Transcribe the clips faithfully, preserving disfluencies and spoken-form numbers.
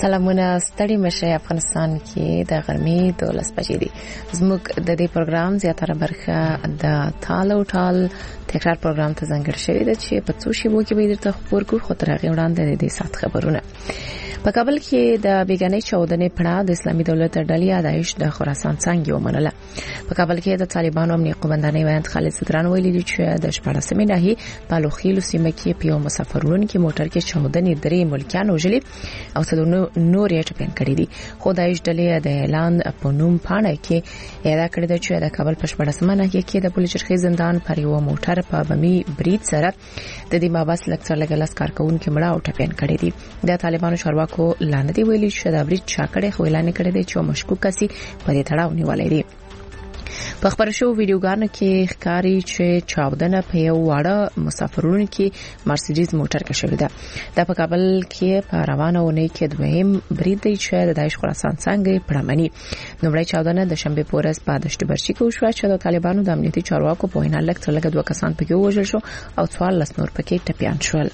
سلامونه ستړي مشه افغانستان کې د غرمې دولس بجې دي. زموږ د دې پروګرام زیاتره برخه د تال او ټال تکرار پروګرام ته ځانګړې شوې ده چې په څو شیبو کې به درته خبر کو خو تر هغه وړاندې د دې سات خبرونه. په کابل کې د بیګانې چودنې پړاو د اسلامي دولت ډلې داعش د خراسان څنګه ومنله. په کابل کې د طالبانو امنیتي قومندانۍ وایي خالد صدران ویلي دي چې د شپاړسمې ناحیې په لوخیلو سیمه کې په یو مسافرون کې موټر کې چودنې درې ملکیان وژلي او څلور نور یې ټپيان کړي دي. خو داعش ډلې د اعلان په نوم پاڼه کې اعلان کړی دی چې د کابل په شپاړسمه ناحیې کې د پولیس چرخي زندان پر یو موټر په بمي برید سره د دې مابس لکثر لګلاس کارکونکو مړه او ټپيان کړي دي. د طالبانو شارواکو لاندې ویلي چې د برید چا کړي خو اعلان کړی دی چې مشکوک کسي په دې تړاو نیولای دي. په خبر شو ویډیوګانو کې ښکاری چې چاودنه په یو واړه مسافرونو کې مرسيډیز موټر کې شوې ده. د په کابل کې په روانه ونې کې دویم برید دی چې د داعش خراسان څنګه پړمنی. نومړی چاودنه د شنبه پورز په دشت برشي کې وشوه چې د طالبانو د امنیتي چارواکو په وینا لکه لکه دوه کسان پکې وژل شو او څوارلس نور پکې ټپيان شول.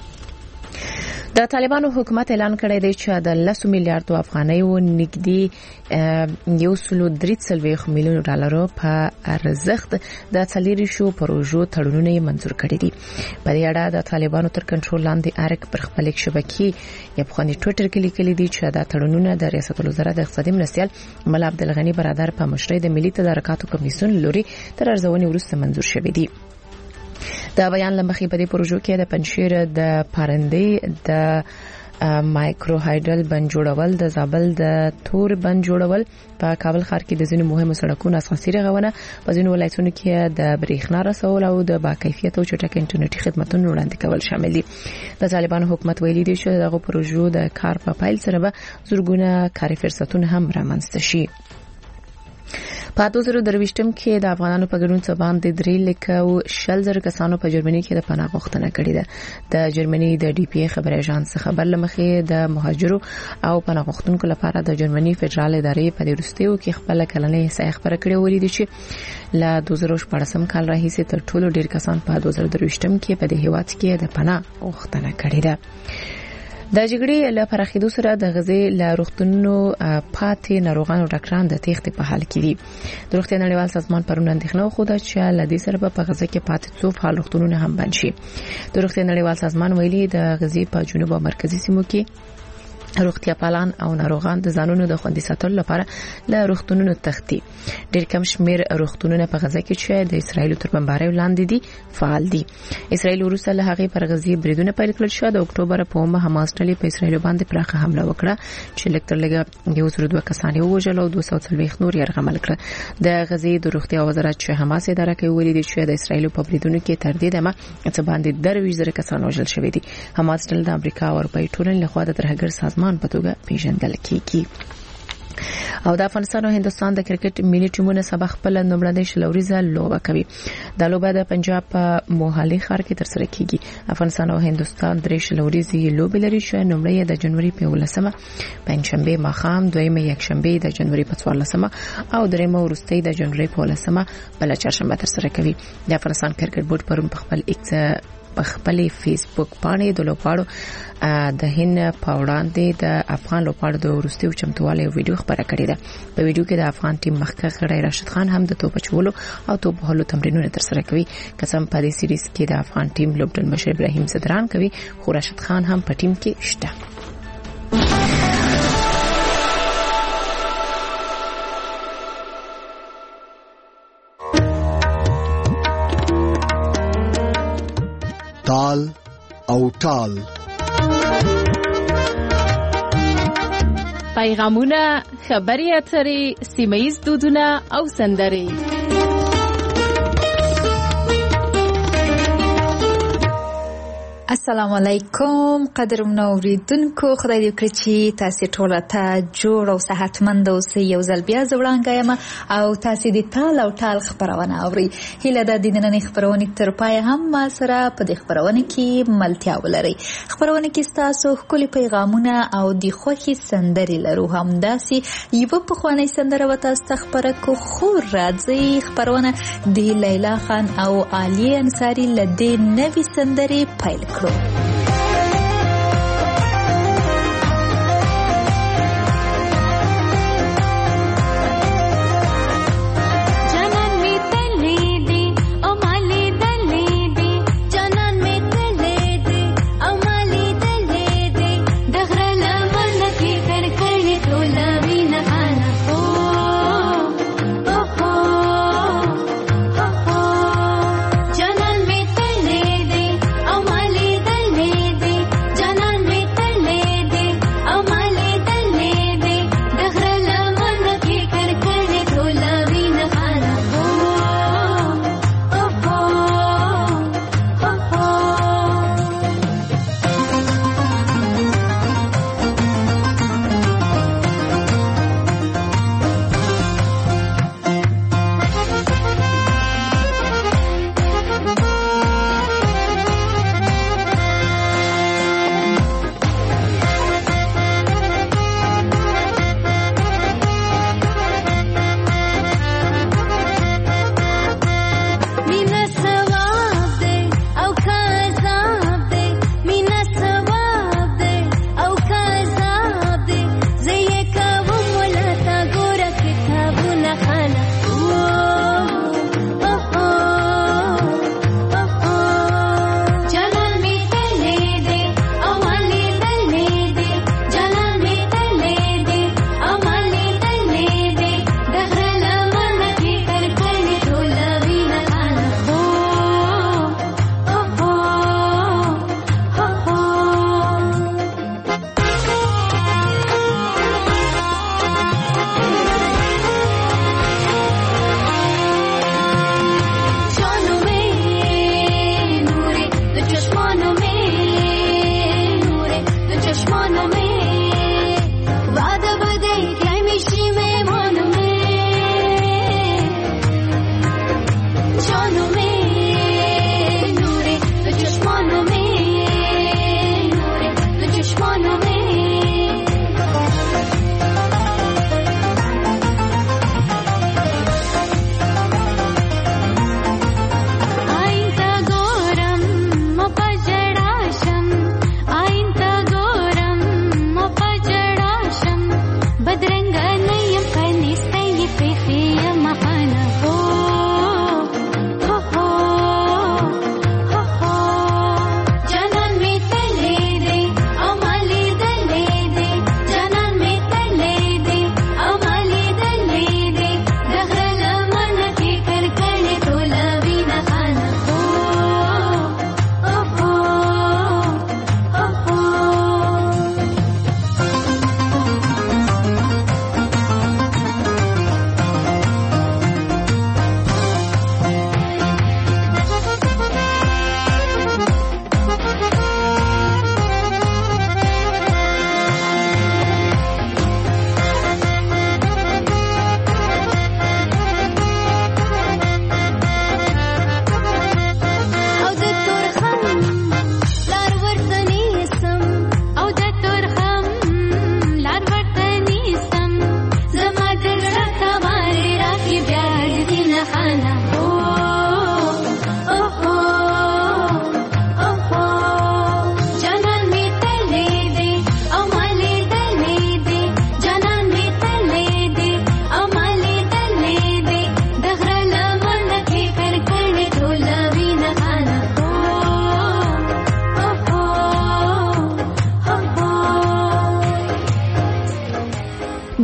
د طالبانو حکومت اعلان کړی دی چې د لس میلیارډ افغانیو نږدې یو سلو درې څلوېښت میلیون ډالر په ارزښت د څلوري شو پروژو تړونونه منزور کړي دي. په دې اړه د طالبانو تر کنټرول لاندې ارک پر خپل شبکې یا په خوني ټوئیټر کې لیکلي دي چې دا تړونونه د ریاست الوزرا د اقتصادي مرستيال ملا عبدالغنی برادر په مشرۍ د ملي تدارکاتو کمیسیون لوري تر ارزونې وروسته منزور شوي دي. د بیان لمخې په دې پروژو کې د پنشیر د پارندې د مایکرو هایډرل بند جوړول د زابل د تور بند جوړول په کابل ښار کې د ځینو مهمو سړکونو اساسي رغونه په ځینو ولایتونو کې د بریښنا رسول او د باکیفیت او چټک انټرنیټي خدماتو وړاندې کول شامل دي. د طالبانو حکومت ویلي دی چې دغه پروژو د کار په پایل سره به زورګونه کاري فرصتونه هم رامنځته شي. په دوه زره درویشتم کې د افغانانو په ګډون څخه باندې درې لک او شل زره کسانو په جرمني کې د پناه غوښتنه کړې ده. د جرمني د ډي پی ای خبري اژانس خبر لمخې د مهاجرو او پناه غوښتونکو لپاره د جرمني فدرال ادارې په دې وروستیو کې خپل کلنې حصہ خبره کړې ولیدي چې ل دوه زره شپږم کال راهیسې تر ټولو ډیر کسان په دوه زره درویشتم کې په دې هیواد کې د پناه غوښتنه کړې ده. د جګړې له پراخېدو سره د غزې له روغتونونو پاتې ناروغانو ډاکټران د تېښتې په حال کې دي. د روغتیا نړیوال سازمان پرون اندېښنه وښوده چې له دې سره په غزې کې پاتې څو فعال روغتونونه هم بند شي. د روغتیا نړیوال سازمان ویلي د غزې په جنوب او مرکزي سیمو کې روغتیا پالان او ناروغان د ځانونو د خوندي ساتلو لپاره له روغتونونو تختی. ډېر کم شمیر روغتونونه په غزه کې چې د اسرایل تر بمبارۍ لاندې دي فعال دي. اسرایل وروسته له هغه پر غزې بریدونه پیل کړل شو. د اکتوبر په اومه حماس ډلې په اسرایل باندې پراخه حمله وکړه چې لکتر لګه یو سل دوه کسان وژل او دوه سوه څلوېښت نور یرغمل کړ. د غزې د روغتیا وزارت چې حماس اداره کوي ویلي چې د اسرایل په بریدونو کې تر دې دمه څه باندې درویش زره کسان وژل شوي دي. حماس ډله د امریکا او اروپای ټولنې لخوا د ترهګر سازمان په توګه پیژندل کیږي. او د افغانستان او هندستان د کرکټ ملي ټیمونو سبا خپل نومړنۍ شلوریزه لوبه کوي. د لوبه د پنجاب په موهالي ښار کې ترسره کیږي. افغانستان او هندستان درې شلوریزې لوبې لري چې نومړی د جنوري په ولسمه پنځشنبه ماښام، دویمه یکشنبه د جنوري په څوارلسمه او دریمه ورستۍ د جنوري په ولسمه بل چهارشنبه ترسره کوي. د افغانستان کرکټ بورډ پرون په خپل ایکس په خپل فیسبوک باندې د لوبغاړو د هند په وړاندې د افغان لوبغاړو د ورستیو چمتووالي ویډیو خبره کړې ده. په ویډیو کې د افغان ټیم مخکښ غړی راشد خان هم د توپ چولو او توپ وهلو تمرینونه ترسره کوي. قسم په دې سیریز کې د افغان ټیم لوبډن مشر ابراهیم صدران کوي خو راشد خان هم په ټیم کې شته. تال او ټال پیغامونه، خبري اترې، سیمه‌ییز دودونه او سندرې. السلام علیکم قدرمنو اوریدونکو، خدای دې وکړي چې تاسو ټول ته جوړ او صحتمند اوسئ. یو ځل بیا زوړانګه یم او تاسو دې ټال او ټال خبرونه اورئ. هیله ده د نننۍ خبرونې تر پای هم ما سره په دې خبرونه کې ملتیا ولرئ. خبرونه کې تاسو ښکلي پیغامونه او د خوښي سندرې لرو. همداسې یوه پخوانۍ سندره به تاسو ته خپره کړو. خو راځئ خبرونه د لیلا خان او عالیه انصاري له دې نوې سندرې پیل کړو.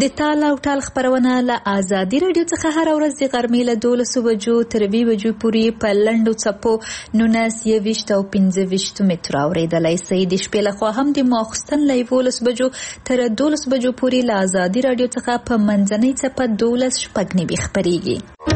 د تال او ټال خبرونه له آزادي رادیو څخه هر ورځ د غرمې له دولسو بجو تر اووه بجو پورې په لنډو څپو نولس، یوویشت او پنځه ویشت مترو اورېدلی سئ. د شپې لخوا هم د ماخوستن له یولس بجو تر دولس بجو پورې له آزادي رادیو څخه په منځنۍ څپه دولس شپږ نوي خپرېږي.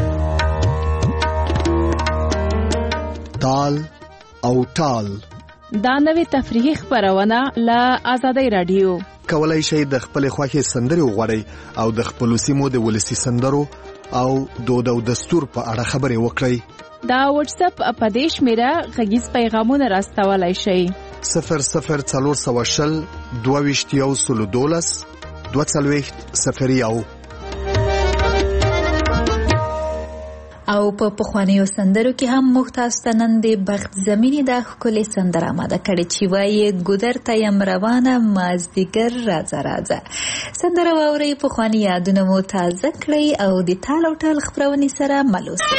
تال او ټال دا نوې تفریحي خبرونه له آزادۍ رادیو. کولای شئ د خپل خوښې سندرې وغواړئ او د خپل سیمو د ولسي سندرو او دود او دستور په اړه خبرې وکړئ. دا واتس اپ په دې شمیره غږیز پیغامونه راستولای شئ. صفر صفر څلور سوه شل دوه ویشت یو سلو دولس دوه څلوېښت صفر یو. او په پخوانیو سندرو کې هم موږ تاسو ته نن د بخت زمینی د ښکلې سندره آماده کړې چې وایي ګودر ته یم روانه مازدیګر راځه راځه. سندره واورئ، پخواني یادونه مو تازه کړئ او د تال او ټال خپرونې سره مل اوسئ.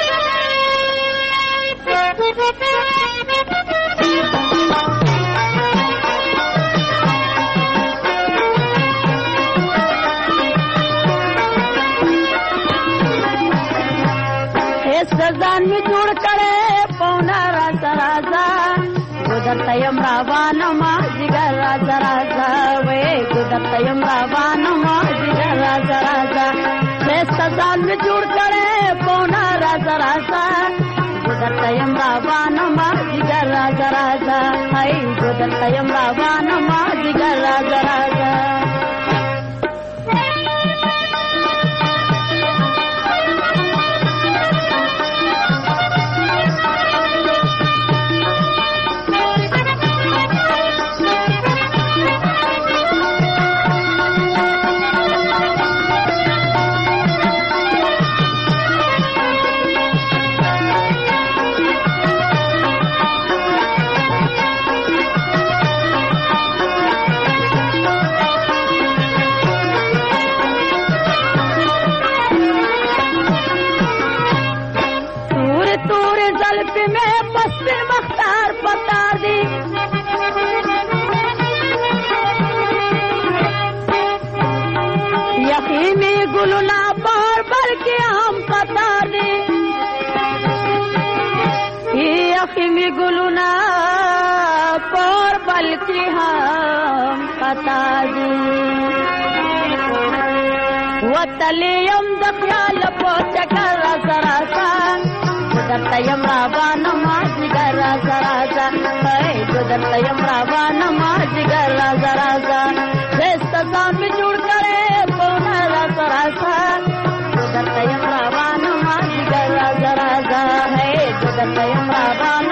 ځان می جوړ کړې پونا راځه راځه ګودر ته یم روانه مازدیګر راځه راځه وې ګودر ته یم روانه مازدیګر راځه راځه ښایسته ځان می جوړ کړې پونا راځه راځه ګودر ته یم روانه مازدیګر راځه راځه هی ګودر ته یم روانه مازدیګر راځه راځه. می گلونا پر بلکی هم پتا دی وطلیم دخیال پو چکر رازا رازا گدر تیم روان مازدیگر رازا رازا گدر تیم روان مازدیگر رازا رازا خیست ځان می جوړ کړې پونا رازا رازا گدر تیم روان مازدیگر رازا رازا گدر تیم روان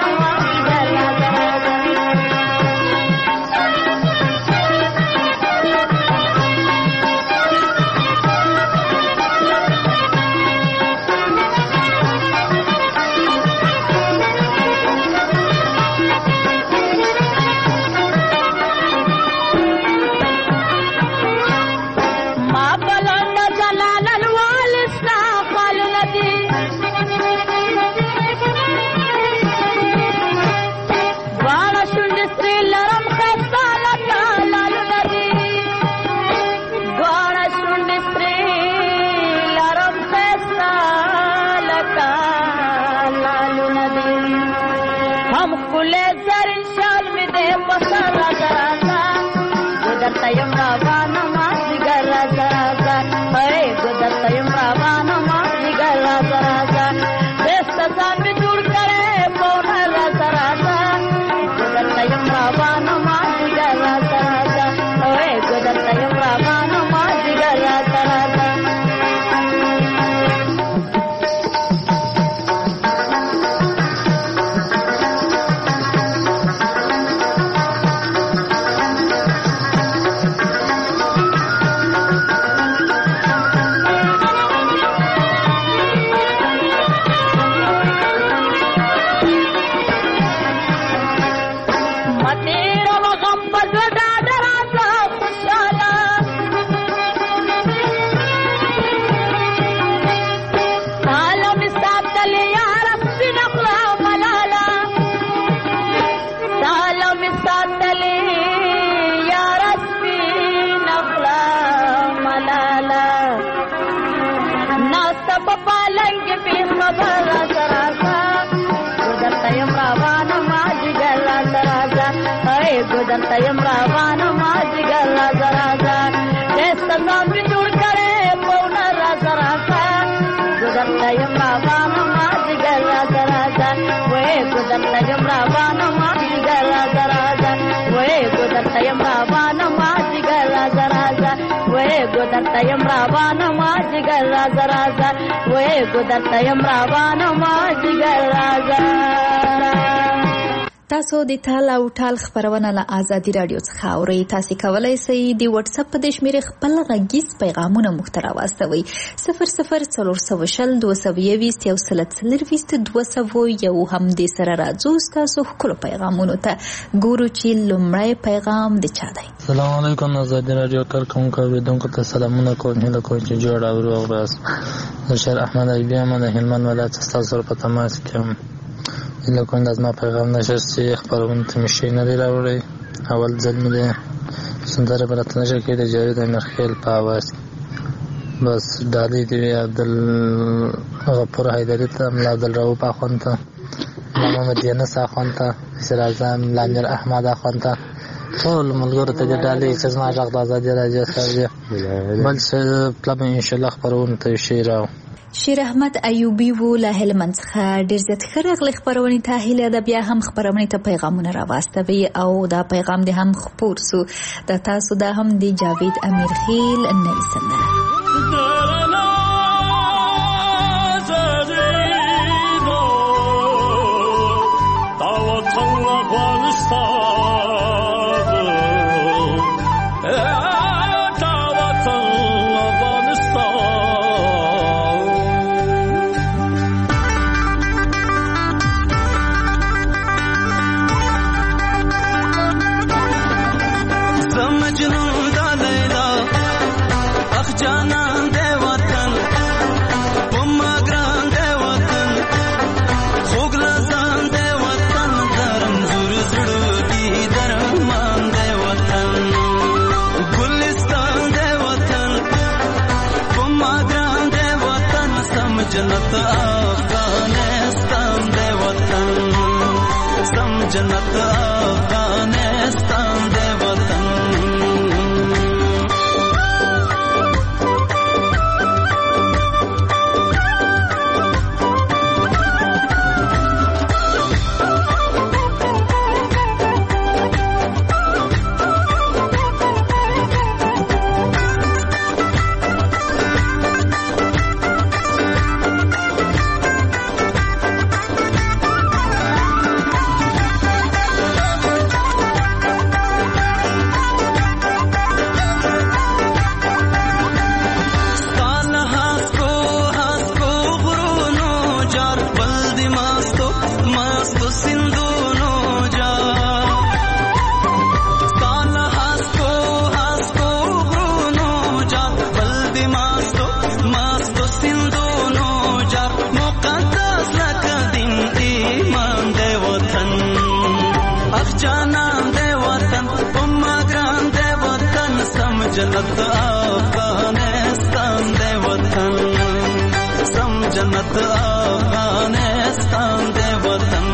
خبر راځه راځه ګودر ته یم روانه ما جګر راځه راځه هی ګودر ته یم روانه ما جګر راځه راځه دسته ځان مې جوړ کړې پونه راځه راځه ګودر ته یم روانه ما جګر راځه راځه وې ګودر ته یم روانه ما جګر راځه راځه وې ګودر ته یم روانه ما جګر راځه راځه وې ګودر ته یم روانه ما جګر راځه راځه وې ګودر ته یم روانه ما جګر راځه. تاسو د تال او ټال خبرونه له آزادي رادیو څخه اورئ. تاسو کولی شئ د واتس اپ په د شمیرې خپل غږیز پیغامونه موږ ته راواستوئ. صفر صفر څلور سوه شل دوه سوه یویشت یو سل څلرویشت دوه سوه یو هم دې سره راځو ستاسو ښکلو پیغامونو ته. ګورو چې لومړی پیغام د چا دی. السلام علیکم آزادي رادیو کارکوونکو اورېدونکو ته سلامونه کوم. هیله کوم چې جوړ او روغ یاست. زه شهر احمد ایوبی یم د هلمند ولایت ستاسو سره په تماس کې یم. هیله کوم د زما پیغام نشست چې خبرونه ته مې شی نه دی راوړی. اول ځل مې دی سندره به راته نشه کړې د جاوید امیرخیل په اواز کې. بس ډالۍ دې وي عبدالغفور حیدري ته، ملا عبدالرؤف اخوند ته، ملا محمد یونس اخوند ته، سراج ملا امیر احمد اخوند ته، ټول ملګرو ته دې ډالۍ چې زما غږ د ازادي راډیو سره دی. بل څه پله به انشاءالله خپرونو ته شی راو. شیر احمد ایوبی وو له هلمند څخه. ډېر زیات ښه راغلې خپرونې ته. هیله ده بیا هم خپرونې ته پیغامونه راواستوي او دا پیغام دې هم خپور سو. دا تاسو دا هم د جاوید امیرخیل نوې سندره. جنت افغانستان دے وطن سم جنت افغانستان دے وطن. جنت افغانستان دے وطن سم جنت افغانستان دے وطن.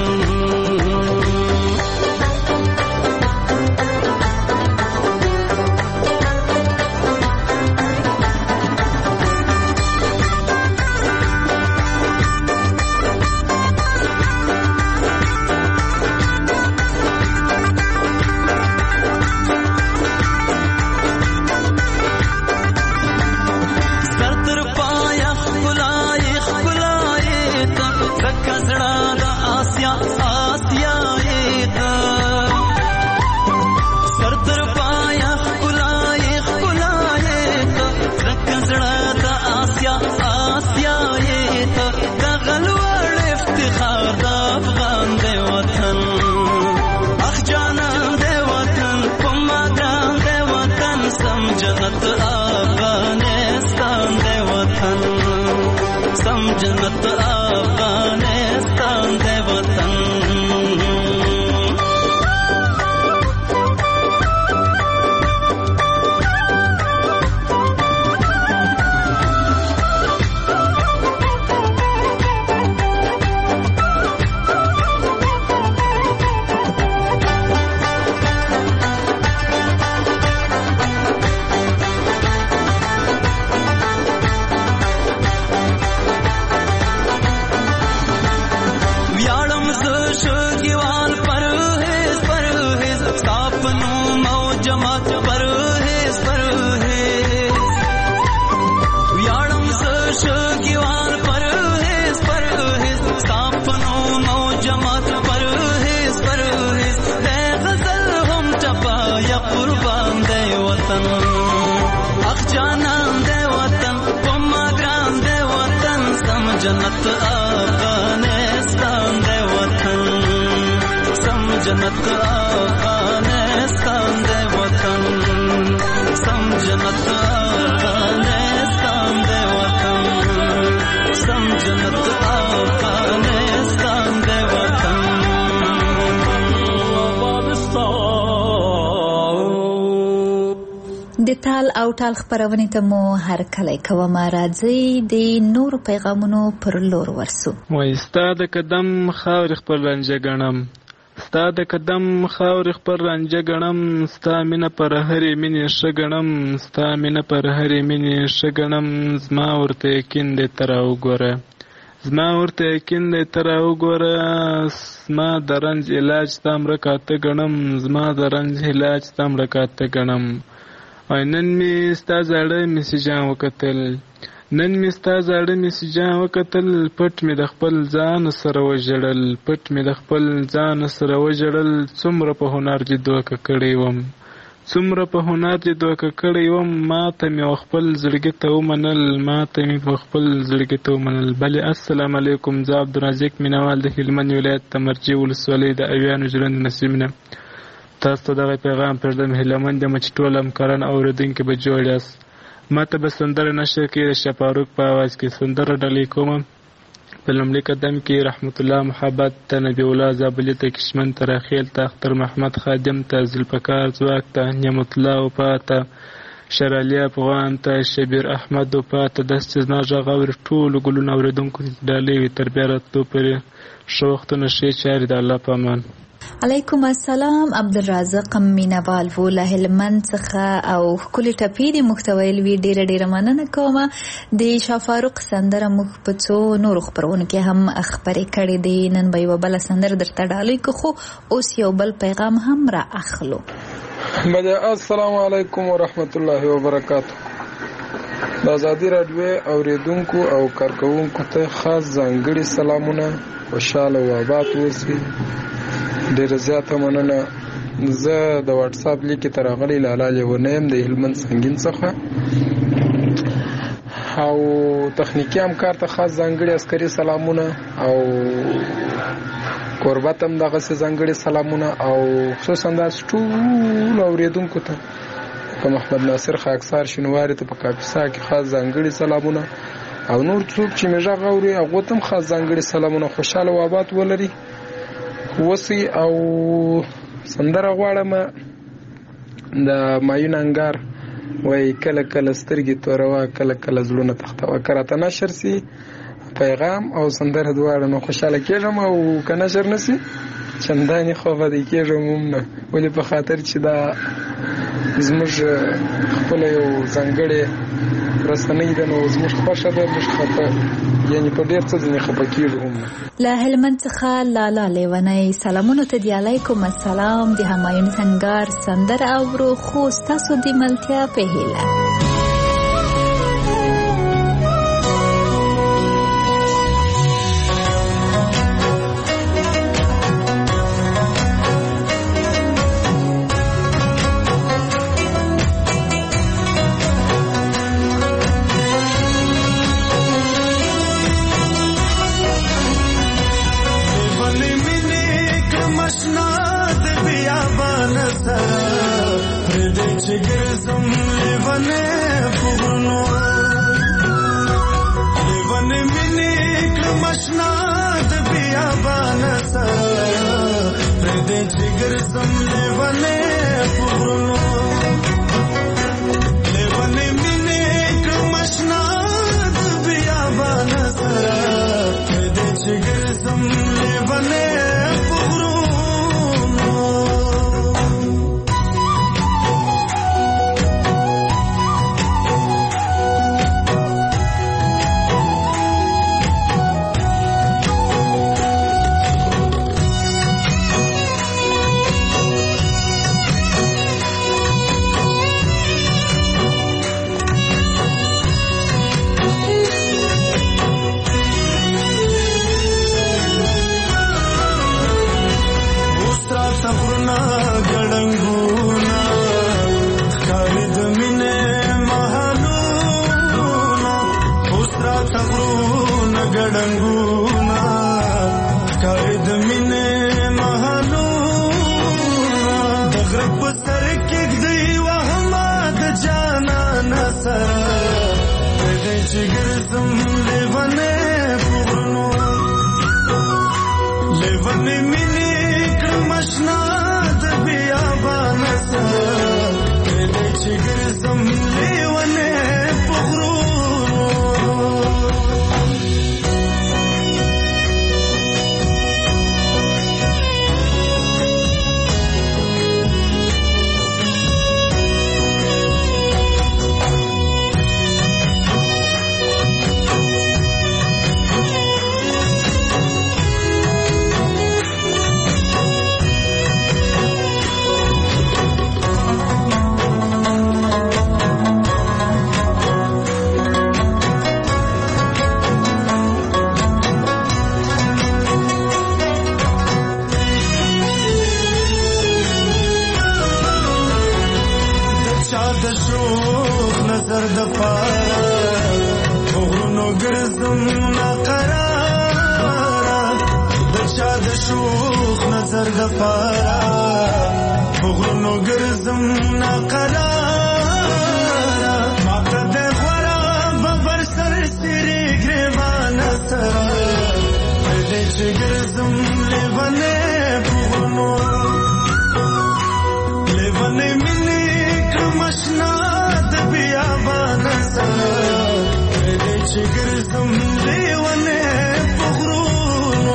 जन्नत अफगानिस्तान दे वतन सम जन्नत अफगानिस्तान दे वतन सम जन्नत अफगानिस्तान दे वतन सम जन्नत अफगानिस्तान दे वतन د تال او ټال خبرونه ته مو هر کله کوم راځي د نور پیغامونو پر لور ورسو وای ستاد قدم خاور خپل رنج غنم ستاد قدم خاور خپل رنج غنم ستا مینه پر هرې مینه شګنم ستا مینه پر هرې مینه شګنم زما ورته کیند تر وګوره زما ورته کیند تر وګوره زما درنج علاج تام رکاته غنم زما درنج علاج تام رکاته غنم نن می ستا زړه میسجان وکتل نن می ستا زړه میسجان وکتل پټ می د خپل ځان سره وژړل پټ می د خپل ځان سره وژړل څومره په هنر دې دوکه کړی وم څومره په هنر دې دوکه کړی وم ما ته می خپل زړګي ته ومنل ما ته می په خپل زړګي ته ومنل بلې السلام علیکم زه عبدالرزاق مینوال د هلمند ولایت تمرجي ولسوالۍ د اویانو ژرند نسیمونه تاسو ته دغه پیغام پردم هلمند د مچ ټول همکاران اوریدونکي به جوړ یاست ما ته به سندره نشر کې د شپاروک په आवाज کې سندره ډالۍ کوم په لومړي قدم کې رحمت الله محبت ته نبی الله زابلی ته کشمن ته راخیل ته اختر محمد خادم ته ذوالفقار ځواک ته نعمت الله وفاته شرعلی افغان ته شبیر احمد وفاته داسې زما غږ اوري ټولو ګلونه اوریدونکو ته ډالۍ وي تر بیا راتلو پورې ښه وختونه ښې چارې د الله په امان علیکم السلام عبدالرزاق مینوال و له هلمند څخه او ښکلې ټپې دې موږ ته ویل وي ډېره ډېره مننه کوم د شاه فاروق سندره موږ په څو نورو خپرونو کې هم خپرې کړې دي نن به یوه بله سندره درته ډالۍ کړو خو اوس یو بل پیغام هم را اخلو السلام علیکم ورحمت الله وبرکاته د ازادي راډیو اوریدونکو او کارکوونکو ته خاص ځانګړي سلامونه خوشاله او آباد اوسئ ډېر زیاته مننه زه د واتس اپ لیکې ته راغلی لالا لیونی یم د هلمند سنګین څخه او تخنیکي همکار ته خاص ځانګړي عسکري سلامونه او کوربه ته هم دغسې ځانګړي سلامونه او خصوصا داسې ټولو اورېدونکو ته که محمد ناصر خاکسار شینواري ته په کاپیسا کې خاص ځانګړي سلامونه او نور څوک چې مې غږ اوري هغو ته هم خاص ځانګړي سلامونه خوشحاله او آباد ولري وسی او سندره غواړم د مایون انګار وای کله کله سترګې توروا کله کله زړونه تختوا کراته نشر سي پیغام او سندره دواړه نو خوشاله کېږم او که نشر نسی چندانې خوابه دی کېږم هم نه ولې په خاطر چې دا زموږ خپله یو ځانګړې رسنۍ ده نو زموږ خوښه ده موږ خفه یعنې په ډېر څه ځینې خفه کېږو هم له هلمند څخه لالا لیونی سلامونو ته دی علیکم السلام د همایون سنگار سندره اورو خو ستاسو د ملتیا په هیله چې ګرځم لیونې پغرونو لیونې مینې کړم اشنا د بیابان سره چې ګرځم لیونې پغرونو نظر د پاره غرونو ګرځم ناقراره د چا د شوخ نظر د پاره غرونو ګرځم ناقراره ماته د غورا ببر سر سری ګریوان سره دې چې ګرځم لیونې غرونو لیونې مینې کمشنا بیابان سره دې چې ګرځم لیونې پغرونو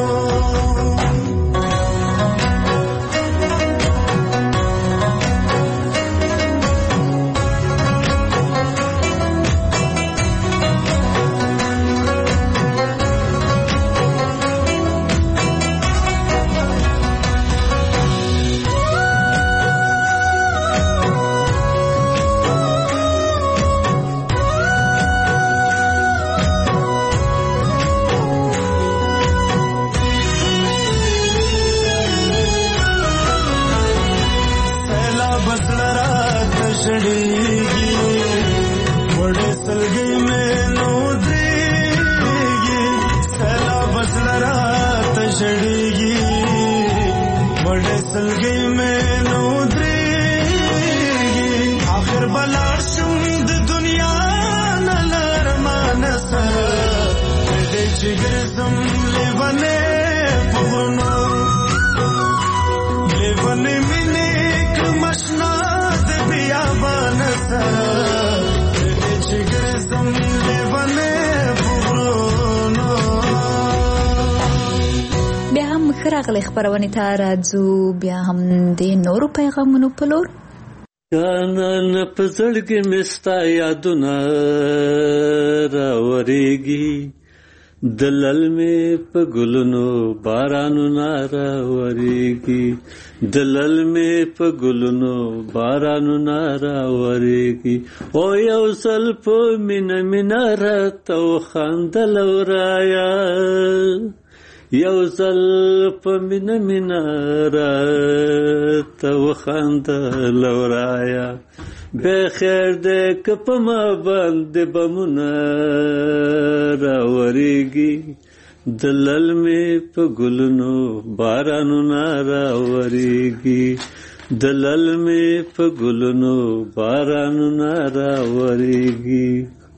راغلی خبرونې ته راځو بیا هم د نورو پیغامونو په لور کانن په زړګي مې ستا یادونه راورېږي دلل مې په ګلونو بارانونه راورېږي دلل مې په ګلونو بارانونه راورېږي او یو ځل په مینه مینه راته وخندل ورایا یو ځل په مینه مینه راته وخندل ورایا بخیر دې که په ما باندې بمونه راورېږي دلل مې په ګلونو بارانونه راورېږي دلل مې په ګلونو بارانونه راورېږي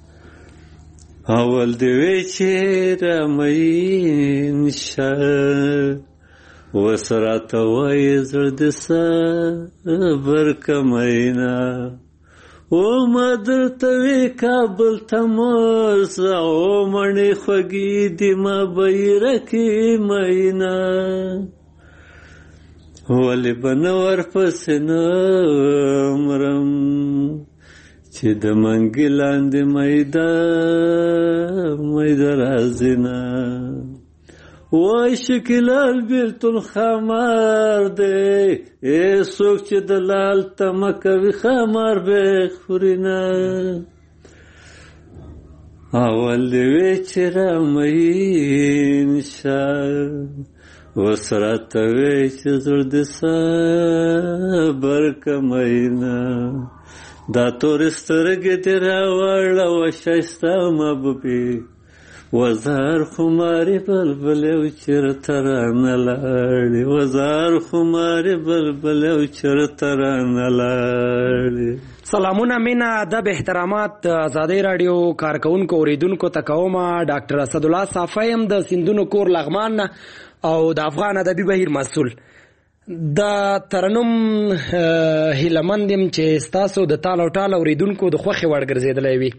اول دی وی چې رامین شه وسراته وای زړه د صبر کمینا او مدر توی کابل تماس او مڼې خوږې دي ما بیرکې مینا ولې به نه ورپسې نه مرم چې د منګي لاندې میده میده راځي نه وای شکلال بیلتون خمار دی ای څوک چې د لال تمه کوي خمار به خوري نه اول دی وی چې رامین شه اوس راته وی چې زړه د صبر کمینا دا تور سترګې دې راوړه و ښایسته محبوبې وزار خماري بلبل او چرته رانه لاړې وزار خماري بلبل او چرته رانه لاړې. سلامونه، مینه، ادب، احترامات د ازادۍ راډیو کارکونکو اوریدونکو ته کوم. ډاکټر اسدالله صافی یم د سیندونو کور لغمان او د افغان ادبي بهیر مسؤل. د ترنم هیلمند یم چې ستاسو د تال او ټال اوریدونکو د خوښې وړ ګرځېدلی وي.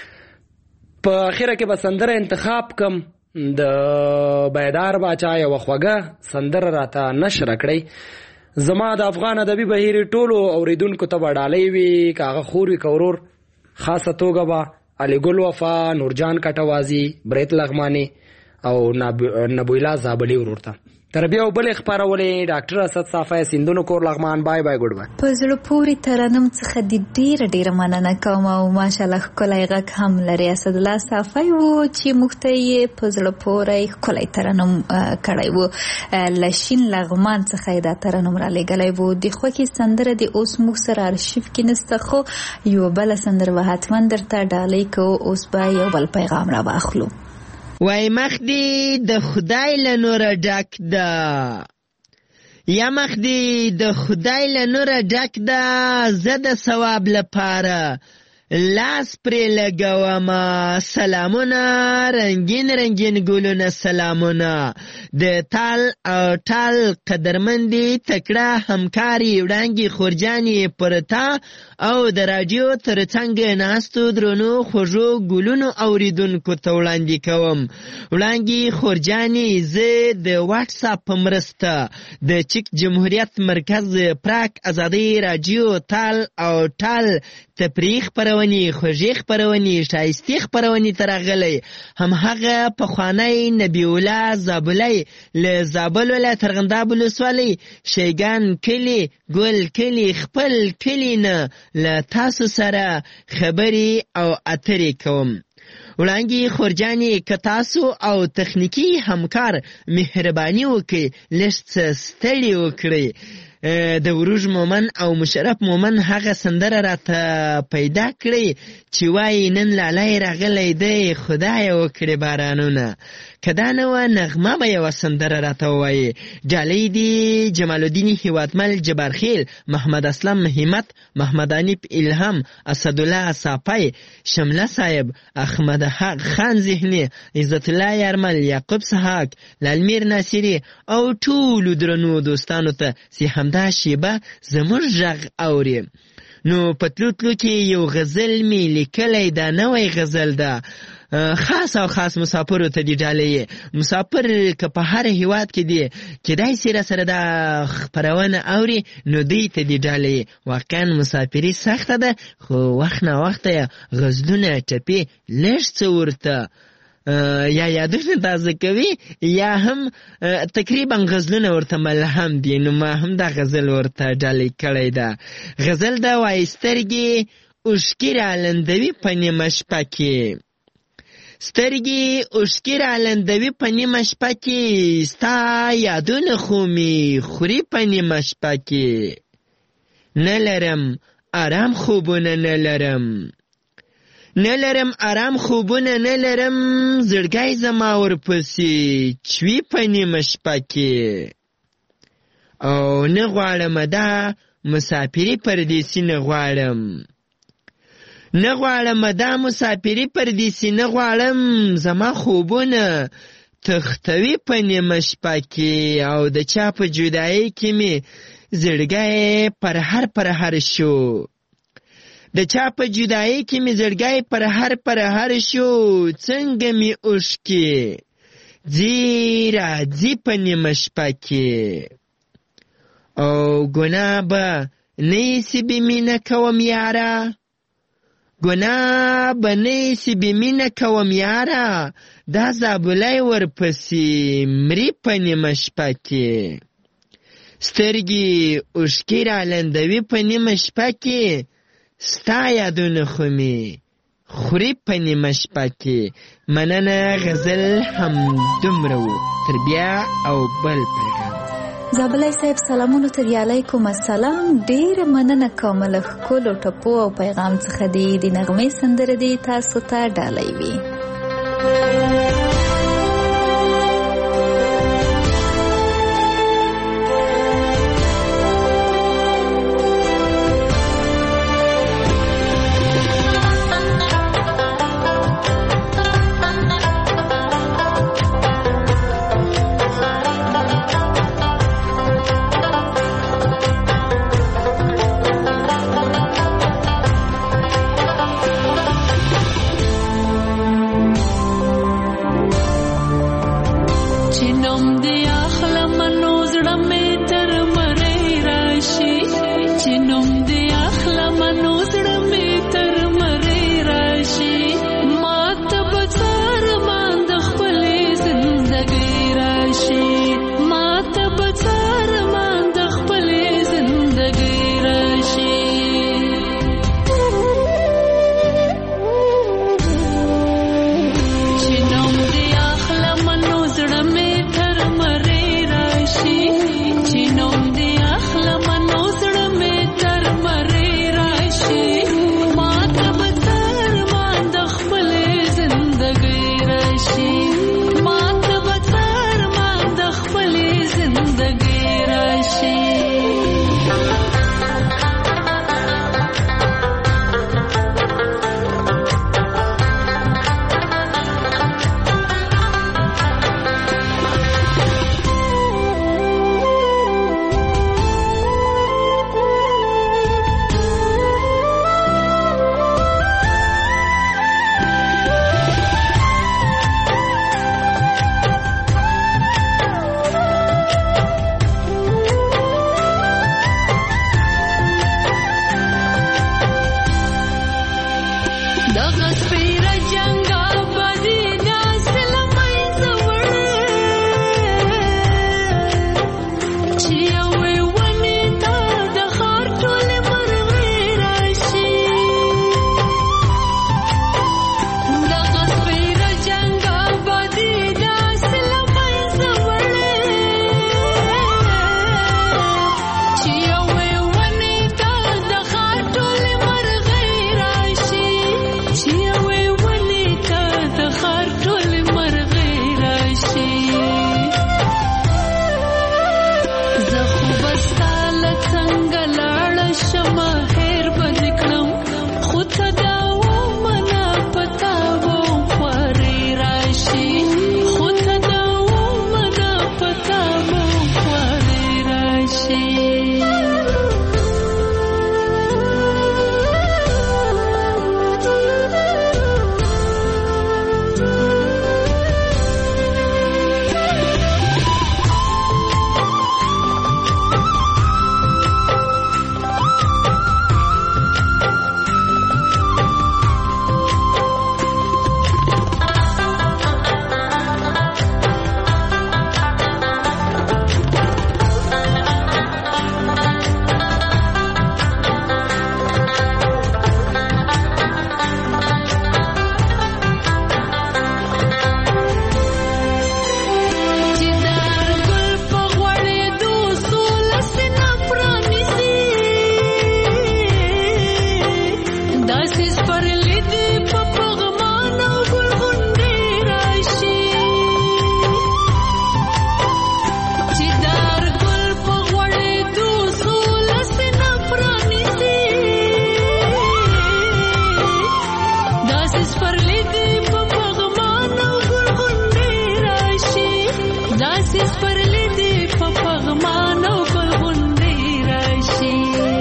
په اخره کې به سندره انتخاب کم. د بیدار باچا یوه خوږه سندره راته نشر کړئ. زما د افغان ادبي بهیر ټولو اوریدونکو ته به ډالۍ وي، که هغه خور وي که ورور. خاصه توګه به علي ګل وفا، نورجان کټوازي، بریت لغماني او نبویلا زابلي ورور ته. تر بیا بل خبرولې ډاکټر اسد صافی، سیندونو کور لغمان. بای بای، ګډ بای. په زړه پورې ترنم څخه د ډیره ډیره مننه کوم او ماشاءالله ښکلی غږ هم لري. اسدالله صافی و چې موږ ته یې په زړه پورې ښکلی ترنم کړی و. له شین لغمان څخه یې دا ترنم را لېږلی و. د خوښې سندره د اوس موږ سره ارشیف کې نسته، خو یوه بله سندره به حتما درته ډالۍ کوو. اوس به یو بل پیغام را واخلو. وای مخ دی د خدای له نوره ډک ده، یا مخ دی د خدای له نوره ډک ده، زه د ثواب لپاره لاس پرې لګومه. سلامونه رنگین رنگین ګلونه، سلامونه د تال او ټال قدرمندي تکړه همکاري وړانګې خورجانې پر تا او د راډیو تر څنګ ناستو درنو خوږو ګلونو اوریدونکو ته وړاندې کوم. وړانګې خورجانې، زه د واټساپ په مرسته د چک جمهوریت مرکز پراک ازادۍ راډیو تال او ټال تفریح خپرونې، خوږې خپرونې، ښایستې خپرونې ته راغلی. همهغه پخوانی نبی الله زابلی له زابل ولایت ارغنداب ولسوالۍ شیګان کلي ګل کلي خپل کلي نه له تاسو سره خبرې او اترې کوم. وړانګې خورجانې، که تاسو او تخنیکي همکار مهرباني وکړئ لږ څه ستړي وکړئ. د وروژ مومن او مشرف مومن هغه سندره راته پیدا کړی چې وایي نن لالی راغلی دی خدای وکړي بارانونه. که دا نه وه نغمه به یوه سندره راته ووایي. ډالۍ دي جمال الدین هیوادمل، جبارخیل، محمد اسلم همت، محمد انیب الهام، اسدالله صافی، شمله صاحب، احمد حق خان ذهني، عزت الله یارمل، یعقوب سحاق، لالمیر ناصری او ټولو درنو دوستانو ته چې همدا شیبه زموږ غږ اوري. نو په تلو تلو کې یو غزل مې لیکلی، دا نوی غزل ده، خاص او خاص مسافرو ته دی ډالۍ. مسافر که په هر هیواد کې دی کیدای سي را سره دا خپرونه اوري، نو دوی ته دی ډالۍ. واقعا مسافري سخته ده، خو وخت نه وخته غزلونه ټپې لږ څه ورته یا یادونه تازه کوي یا هم تقریبا غزلونه ورته ملهم دي. نو ما هم دا غزل ورته ډالۍ کړی ده. غزل ده وایي سترګې اوښکې رالندوي په نیمه شپه کې، سترګې اوښکې رالندوي په نیمه شپه کې، ستا یادونه خو مې خوري په نیمه شپه کې. نه لرم آرام خوبونه، نه لرم نه لرم آرام خوبونه، نه لرم زړګی زما ورپسې چوي په نیمه شپه کې. او نه غواړم دا مسافري پردیسي، نه غواړم نه غواړم دا مسافري پردیسي، نه غواړم زما خوبونه تختوي په نیمه شپه کې. او د چا په جدایۍ کې مې زړګی پر هر پر هر شو، د چا په جدایۍ کې مې زړګی پر هر پر هر شو. څنګه مې اوښکې ځي راځي په نیمه شپه کې. او ګناه به نه ایسي بې مینه کوم یاره، ګناه به نه ایسي بې مینه کوم یاره، دا زابلی ورپسې مري په نیمه شپه کې. سترګې اوښکې رالندوي په نیمه شپه کې، ستا یادونه خو مې خوري په نیمه شپه کې. مننه. غزل هم دومره و. تر بیا او بل پیغام. زابلی صاحب سلامونو ته دی. علیکم السلام. ډیره مننه کوم له ښکلو ټپو او پیغام څخه دی. د نغمې سندره دی تاسو ته ډالۍ وي. چې نوم دې اخلم نو زړه مې تر مرۍ راشي چې نوم دې اخلم نو زړه مې تر مرۍ راشي ما ته به څارمان د خپلې زندګۍ راشي ما ته به څارمان د خپلې زندګۍ راشي چې نوم دې اخلم نو زړه مې تر مرۍ راشي چې نوم دې اخلم نو زړه مې تر مرۍ راشي ما ته به څارمان د خپلې زندګۍ راشي ما ته به څارمان د خپلې زندګۍ راشي دغه سپېره جنګ آبادي داسې له منځه وړې چې یوې ونې ته د ښار ټولې مرغۍ راشي دغه سپېره جنګ آبادي داسې له منځه وړې چې یوې ونې ته د ښار ټولې مرغۍ راشي چې یوې ونې ته د ښار ټولې مرغۍ راشي زه خو به ستا له څنګه لاړه شمه هېر به دې کړم خو ته دا ومنه په تا به خوارۍ راشي خو ته دا ومنه په تا به خوارۍ راشي چې د هر ګل په غوړېدو سوله سینه پرانیسي داسې سپرلي دې په پغمان او ګل غونډۍ راشي چې د هر ګل په غوړېدو سوله سینه پرانیسي داسې سپرلي دې په پغمان او ګل غونډۍ راشي داسې سپرلي دې په پغمان او ګل غونډۍ راشي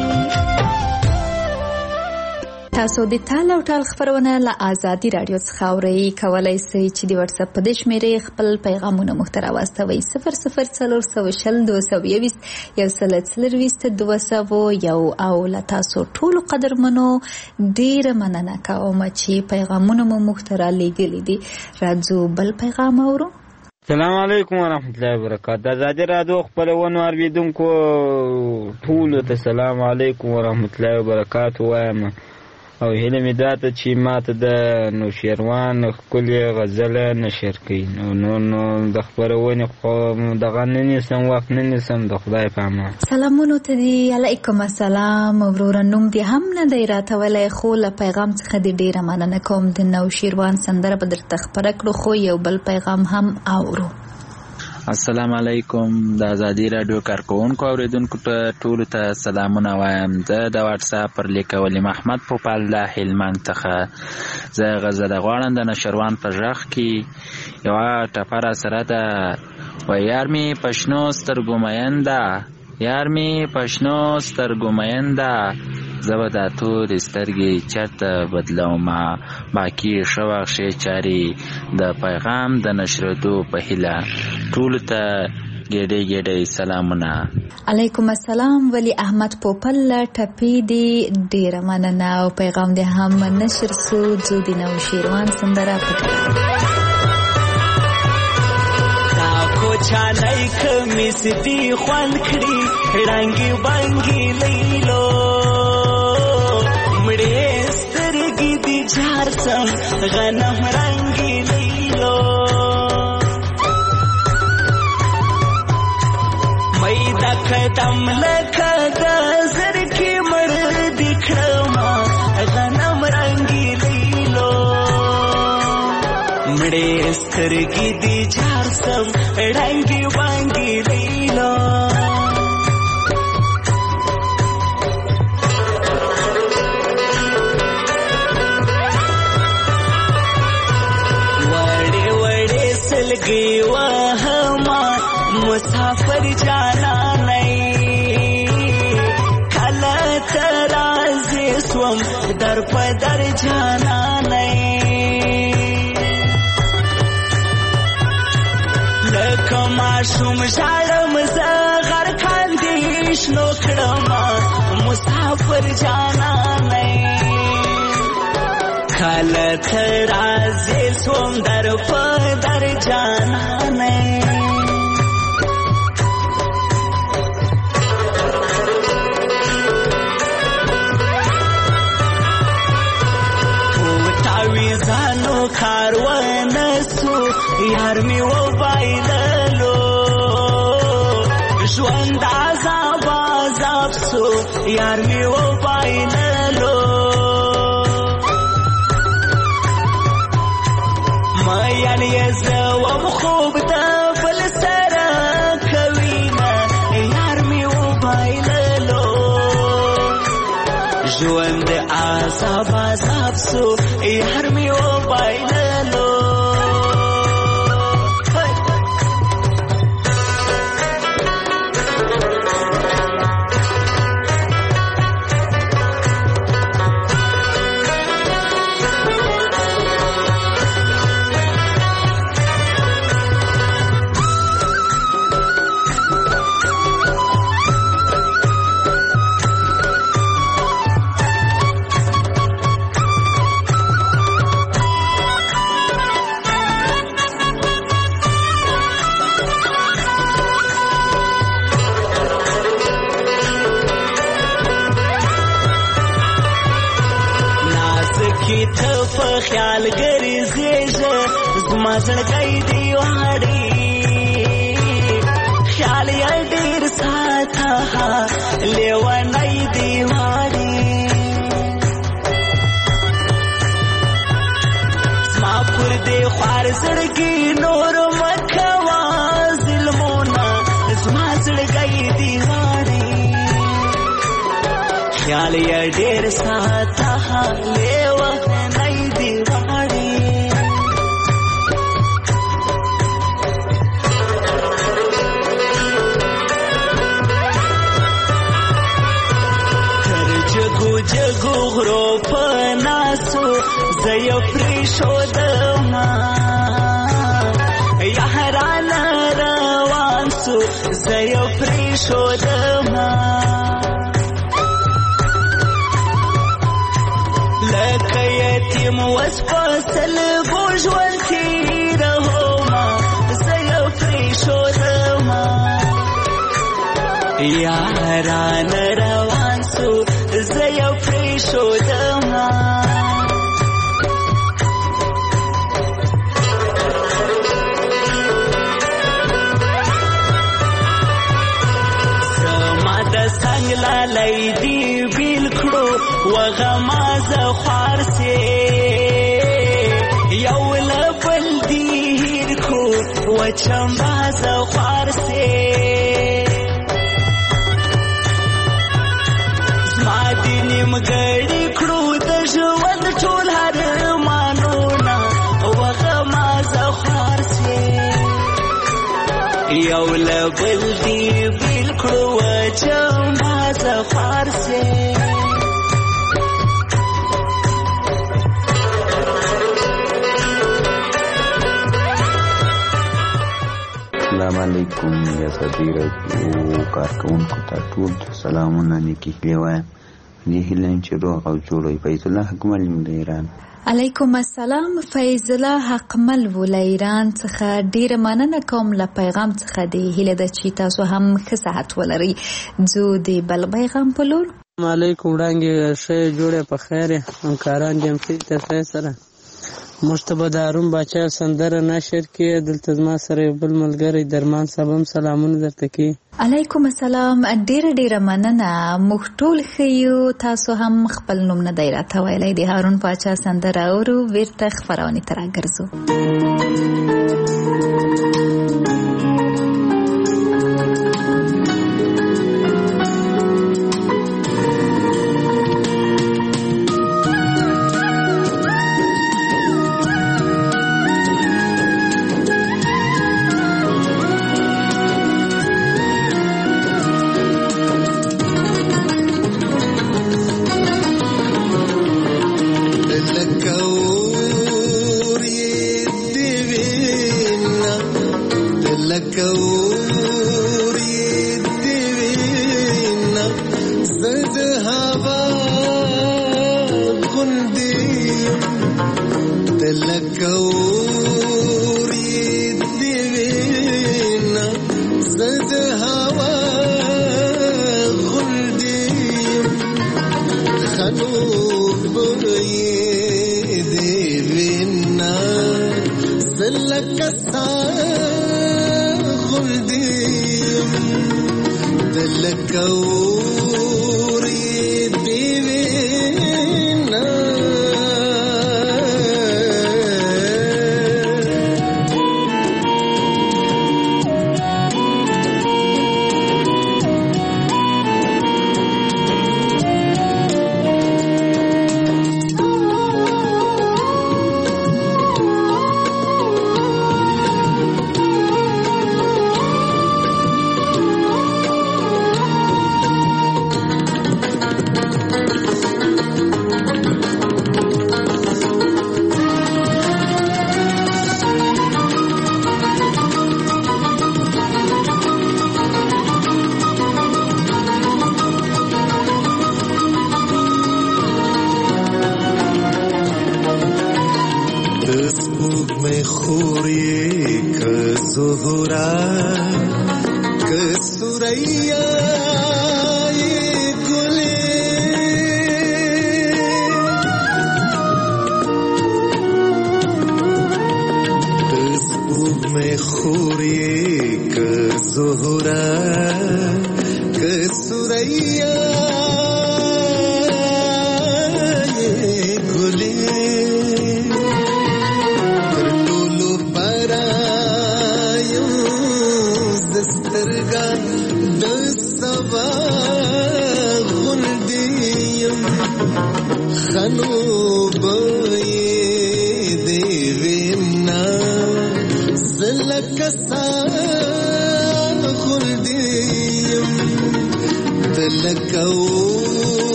تاسو د تال او ټال خبرونه له آزادي رادیو څخه اورئ کولای شئ چې د واتس اپ په دې شمیرې خپل پیغامونه موږ ته راواستوئ صفر صفر څلور سوه شل دوه سوه یوویشت یو سل څلرویشت دوه سوه یو او له تاسو ټولو قدرمنو ډېره مننه کوم چې پیغامونه مو موږ ته رالیږلي دي راځو بل پیغام اورو السلام علیکم ورحمت الله وبرکاته د ازادي راډیو خپرونو اوریدونکو ټولو ته سلام علیکم ورحمت الله وبرکاته وایم او هیله مې دا ده چې ماته د نوشیروان ښکلې غزله نشر کړي نو نو نو د خپرونې دغه نه نیسم وخت نه نیسم د خدای په امان سلامونو ته دي علیکم السلام وروره نوم دې هم نه دی راته ویلی خو له پیغام څخه دې ډېره مننه کوم د نوشیروان سندره به درته خپره کړو خو یو بل پیغام هم اورو السلام علیکم د ازادي رادیو کارکونکو اوریدونکو ته ټولو ته سلامونه وایم زه د واتس اپ پر لیکولي محمد پوپل د هلمند څخه زه غزله غواړم د نشروان په غږ کې یوه ټپه راسره ده و یار مې په شنو سترګو مین ده یار مې په شنو سترګو مین ده زه به دا تورې سترګې چېرته بدلومه باقي ښه واښې چارې د پیغام د نشرېدو په هیله ټولو ته ګېډۍ ګېډۍ سلامونه. علیکم السلام. ولی احمد پوپل ټپی دی ډیره مننه او پیغام دې هم نشر سو. زودی نو شیروان سندره پکړه چانای کمیس دی خوان کړي رنگي بانګي لیلو مړې سترګې دی جار سم غنم رنگي لیلو مې دا قدم لکه د زر کې مړ دی کړم غنم رنگي لیلو مړې سترګې دی جار سم رنگي وانګي لیلو وړې وړې سلګي وهما مسافر جانا نه کله ترازه سوم در په در جانا نه معشوم ژړم زه غر کاندې شنو کړم مسافر جانانه کله ته راځې سوم در په در جانانه تاویزانو کاروان سو یار می و بایللو ژوند عذاب عذاب سو یار می و بایللو میان یې زه وم خوب د بل سره کوینه یار می و بایللو ژوند عذاب عذاب سو یار می و بایللو خیال ګرځېږه زما زړګی دی واړې خیال یې ډېر ساته لیونی دی واړې زما پر دې خوار زړګي نور مه کوه ظلمونه زما زړګی دی واړې خیال یې ډېر ساته لیونی دی واړې تر جګو جګو غرو په ناسو زه یې پرېښودمه یارانه روان سو زه یې پرېښودمه لکه یتیم وس په سلګو ژوند تېرومه زه یې پرېښودمه یارانه روان سو زه یې پرېښودمه زما د څنګ لالی دی بیل کړو وغمازه خوار سي یو له بل دی هیر کو وچمبازه خوار سي زما دی نیمګړی کړو د ژوند ټول هرمانونه وغمازه خوار سي یو له بل دی بیل کړو وچمبازه خوار سي السلام علیکم یا صدی راډیو کارکونکو ته ټول سلامونه نیکی هیلې وایم دې هیلې چې روغ او جوړ وي. فیض الله حکمل د ایران. علیکم السلام. فیض الله حقمل و له ایران څخه ډیره مننه کوم. له پیغام څخه د هیله ده چې تاسو هم ښه صحت ولرئ. ځو د بل پیغام په لور. السلام علیکم وړاندې ښه جوړه په خیر همکاران جمع ته سره موږ ته به د هارون باچا سندره نشر کې دلته زما سره یو بل ملګری درمان صاحب هم سلامونه درته کوي. علیکم السلام. ډیره ډیره مننه. موږ ټول ښه یو. تاسو هم خپل نوم نه دی راته ویلی. د هارون باچا سندره اورو بیرته خپرونې ته راګرځو.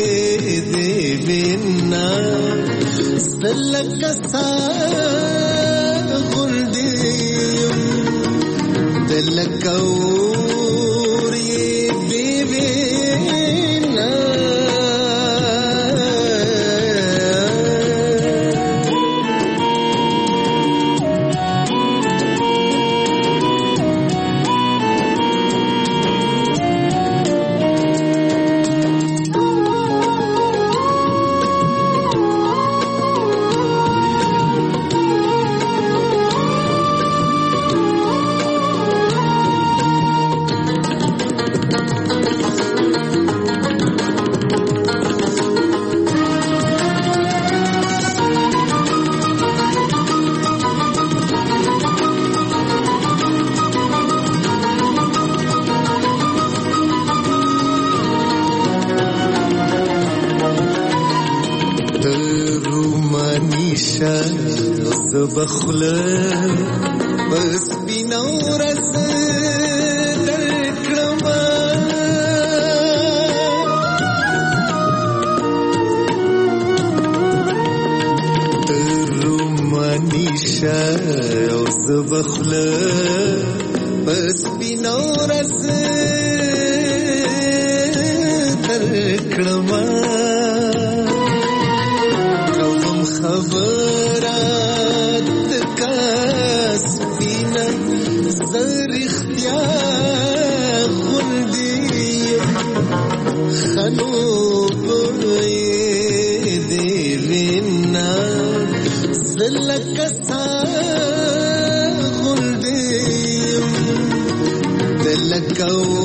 لکه ستا بخله بس بنا ورځ درکړم رومانیشه او زه بخله بس بنا ورځ درکړم کوم خبرات کاس بنا زر اختیار غندي خنو بيدي لنا زلك سا غندي دلك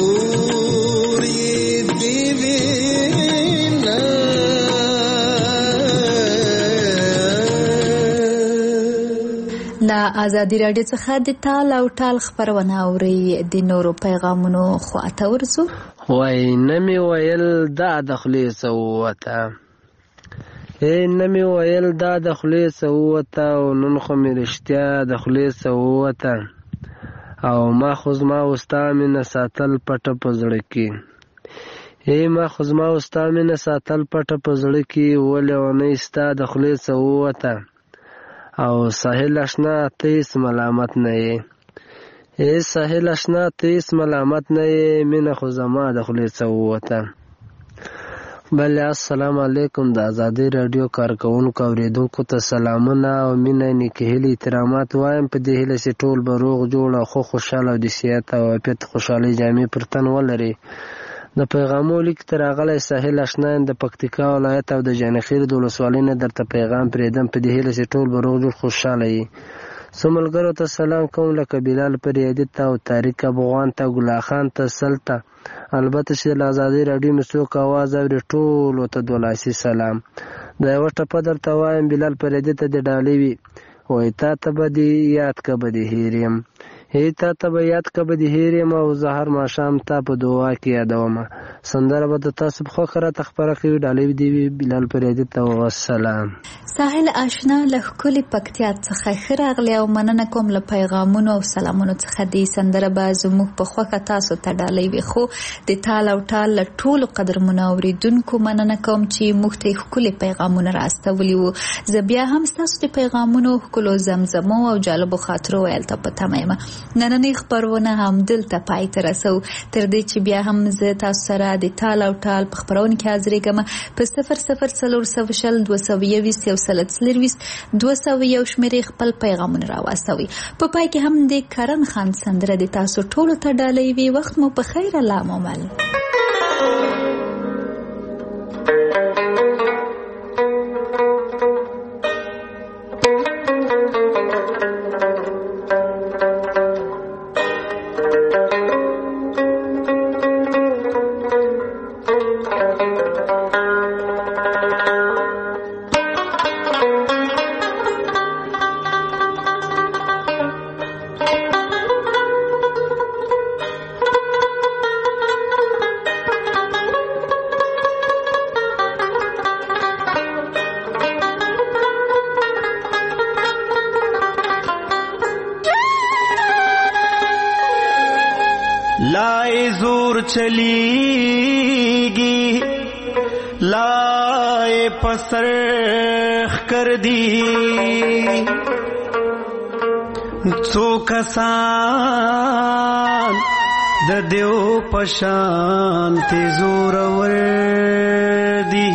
ازادي راډیو څخه د ټال او ټال خبرونه اوري د نورو پیغامونو خواته ورسو. وای نمی ویل دا د خلی سوته اے نمی ویل دا د خلی سوته او نن خو مې رښتیا د خلی سوته او ما خو زما وستا مینه ساتل پټه پزړه کې اے ما خو زما وستا مینه ساتل پټه پزړه کې ولې ونه استا د خلی سوته او ساحل اشنا تیس ملامت نه یې اے ساحل اشنا تیس ملامت نه یې مینه خو زما د خولې څه ووته. بله السلام علیکم. د ازادي راډیو کارکوونکو اورېدونکو ته سلامونه او مینه نیکې هیلې احترامات وایم. په دې هیله چې ټول به روغ جوړ او خو خوشحاله او د صحت او عافیت خوشحالۍ جامې پر تن ولري. د پیغامو لیک تر راغلی ساحل اشنا د پکتیکا ولایت او د جانخیل د ولسوالۍ نه درته پیغام پرېږدم په دې هیله چې ټول به روغ جوړ خوشحاله وي. څو ملګرو ته سلام کوم لکه بلال پریادي ته او طارق افغان ته ګلا خان ته سلطه البته چې د ازادي راډیو مسوک اواز اوري ټولو ته دولاسي سلام. د یوه ټپه درته وایم بلال پریادي ته د ډالۍ وي وایي تا ته به دې یاد که به دې هیر یم هی تا ته به یاد که به دې هیر یم او زه هر ماښام تا په دعا کې یادومه. سندره به د تاسو په خوښه راته خپره کوي. ډالۍ دې وي بلال پریادي ته والسلام. ساحل اشنا له ښکلي پکتیا څخه ښه راغلی او مننه کوم له پیغامونو او سلامونو څخه. دې سندره به زموږ په خوښه تاسو ته ډالۍ وي خو د ټال او ټال له ټولو قدرمنو اورېدونکو مننه کوم چې موږ ته ښکلي پیغامونه راستولي وو. زه بیا هم ستاسو د پیغامونو ښکلو زمزمو او جالبو خاطرو ویل ته په تمه یم. نننۍ خپرونه همدلته پای ته رسو تر دې چې بیا هم زه تاسو سره د ټال او ټال په خپرونه کې حاضرېږم په صفر صفر څلور سوه شل دوه سوه یویشت یو سل څلرویشت دوه سوه یو شمېرې خپل پیغامونه راواستوئ. په پای کې هم د کرن خان سندره د تاسو ټولو ته ډالۍ وي. وخت مو په خیر. الله مومل. لائے زور چلیگی لائے پسرخ کر دی څو کسان د دیو پشان تی زور ور دی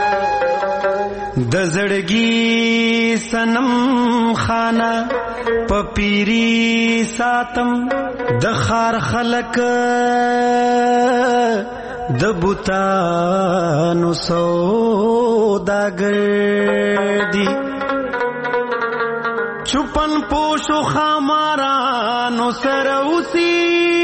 د زړګي سنم خانه پپیری ساتم د خار خلق د بوتانو سوداګر دی چپن پوشو خامارانو سروسی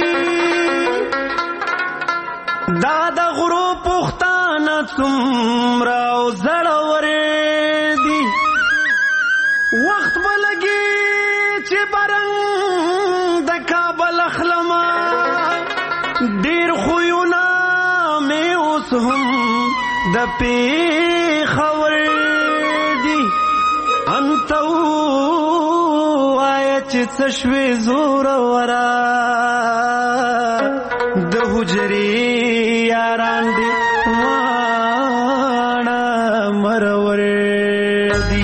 دا د غرو پختانه څومره او زړور دی وخت بلګي چې برنګ د کابل اخلما ډیر خوونه مې اوس هم د پیښور دی انتو چې څه شوې زور ورا د حجرې یاران دې واڼه مرور دي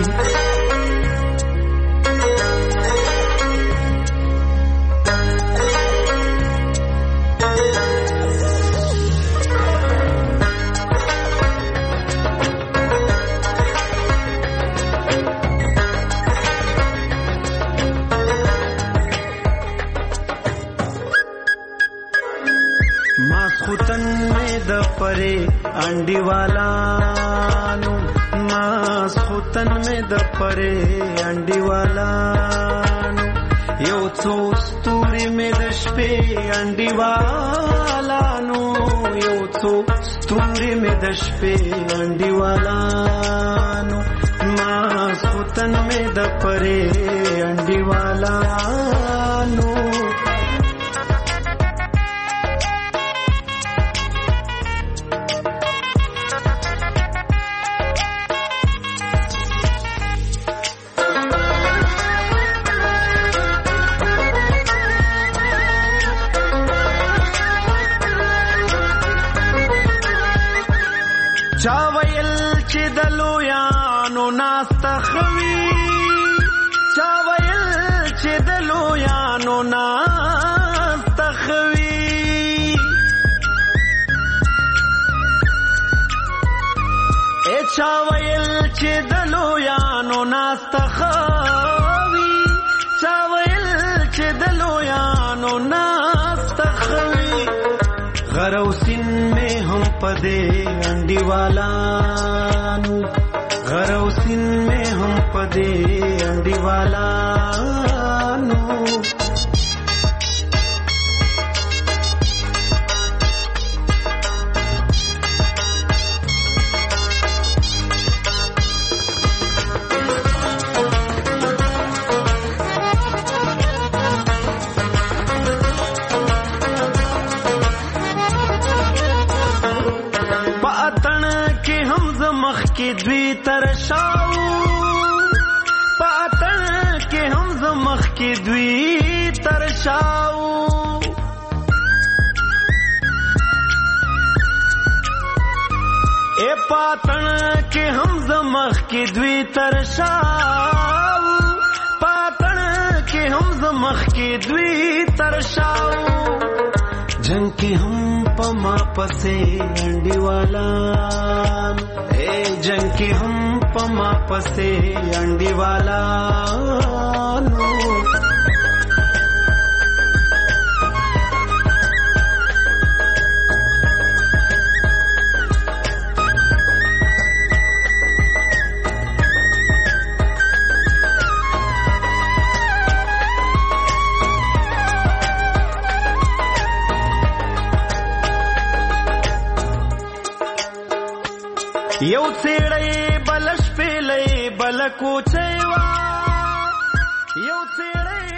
ماسخوتن میں د پرے انڈی والانو ماسخوتن میں د پرے انڈی والانو یو څو ستوري میں د شپې انڈی والانو یو څو ستوري میں د شپې انڈی والانو ماسخوتن میں د پرے انڈی والانو چا ویل چې د لویانو ناسته خوي چا ویل چې د لویانو ناسته خوي ای چا ویل چې د لویانو ناسته خوي چا ویل چې د لویانو ناسته خوي غرو سین میں ہم پدے انڈی والانو غرو سین میں ہم پدے انڈی والانو کی دوی ترشاو پاتن کے ہم زمخ کی دوی ترشاو اے پاتن کے ہم زمخ کی دوی ترشاو پاتن کے ہم زمخ کی دوی ترشاو جنگ کے ہم پما پسے انڈی والا اے جنگ کے ہم پما پسے انڈی والا نو یو سیړی بلش پیلې بل کوچې وا